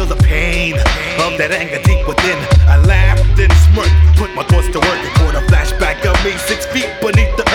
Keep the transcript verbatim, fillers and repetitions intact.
feel the pain of that anger deep within. I laughed and smirked, put my thoughts to work, and caught a flashback of me six feet beneath the